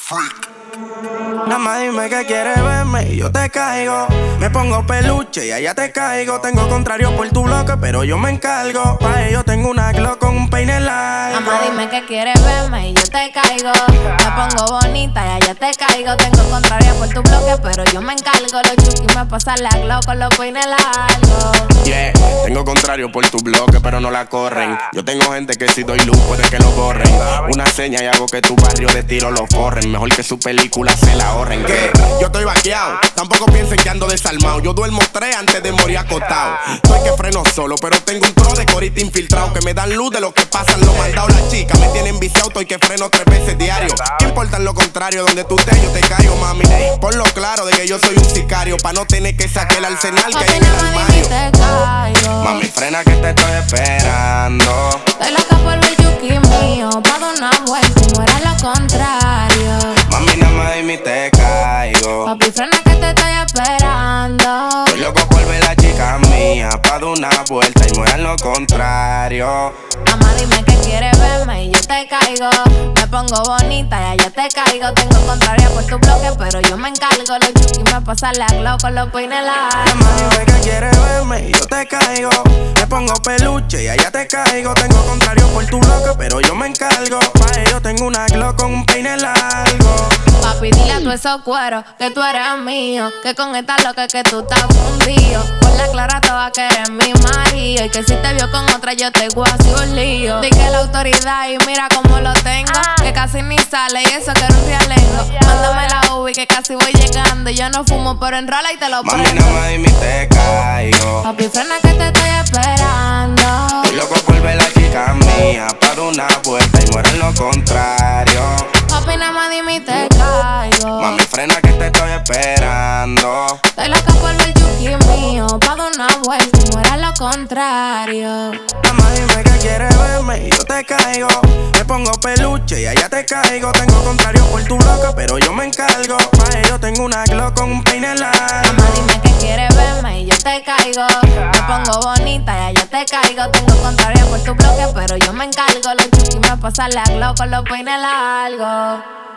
Nada más dime que quieres verme y yo te caigo. Me pongo peluche y allá te caigo. Tengo contrario por tu bloque, pero yo me encargo. Pa' ello tengo una Glock con un peine largo. Nada más dime que quieres verme y yo te caigo. Me pongo bonita y allá te caigo. Tengo contrario por tu bloque, pero yo me encargo. Los chuki me pasan la Glock con los peines largos. Yeah, tengo contrario por tu bloque, pero no la corren. Yo tengo gente que si doy luz puede que lo borren. Una seña y hago que tu barrio de tiro lo forren. Mejor que su película se la ahorren. ¿Qué? Yo estoy vaqueado, tampoco piensen que ando desarmado. Yo duermo 3 antes de morir acostado. Soy que freno solo, pero tengo un pro de corita infiltrado. Que me dan luz de lo que pasan los mandados las chicas. Me tienen viciado, estoy que freno 3 veces diario. ¿Qué importa lo contrario? Donde tú estés yo te caigo, mami. Ponlo claro de que yo soy un sicario, pa' no tener que sacar el arsenal que hay en el armario. Mami, frena que te estoy esperando. Estoy loca por el yuki mío, pa' dar una vuelta y muera lo contrario. Mami, nada más dime y te caigo. Papi, frena que te estoy esperando. Estoy loco por ver la chica mía, pa' dar una vuelta y muera lo contrario. Mamá, dime que quieres verme y yo te caigo. Me pongo bonita y allá te caigo. Tengo contraria por tu bloque, pero yo me encargo. Los yuki me pasan la Glock con los peines largos. Mamá, dime que quieres verme y yo te caigo. Me pongo peluche y allá te caigo. Tengo contrario por tu bloque, pero yo me encargo. Pa' ello tengo una Glock con un peine largo. Papi, dile a tu esos cueros que tú eres mío. Que con esta loca que tú estás fundido. Por la clara te va a querer mi marido. Y que si te vio con otra yo te voy a hacer un lío. Di que la autoridad y mira cómo lo tengo. Que casi ni sale y eso que era un realengo. Mándame la uvi que casi voy llegando. Yo no fumo pero enrola y te lo prendo. Mami, nada más dime y te caigo. Papi, frena que te estoy esperando. Estoy loco por ver la chica mía, pa' dar una vuelta y muera lo contrario. Papi, nada más dime y te caigo. Mami, frena que te estoy esperando. Estoy loca por ver yuki mío, pa' dar una vuelta y muera lo contrario. Nada más dime que quieres verme y yo te caigo. Me pongo peluche y allá te caigo. Tengo contrario por tu bloque, pero yo me encargo. Pa' ello tengo una Glock con un peine largo. Mamá, dime que quieres verme y yo te caigo. Me pongo bonita y allá te caigo. Tengo contrario por tu bloque, pero yo me encargo. Los chuki me pasan la Glock con los peines largos.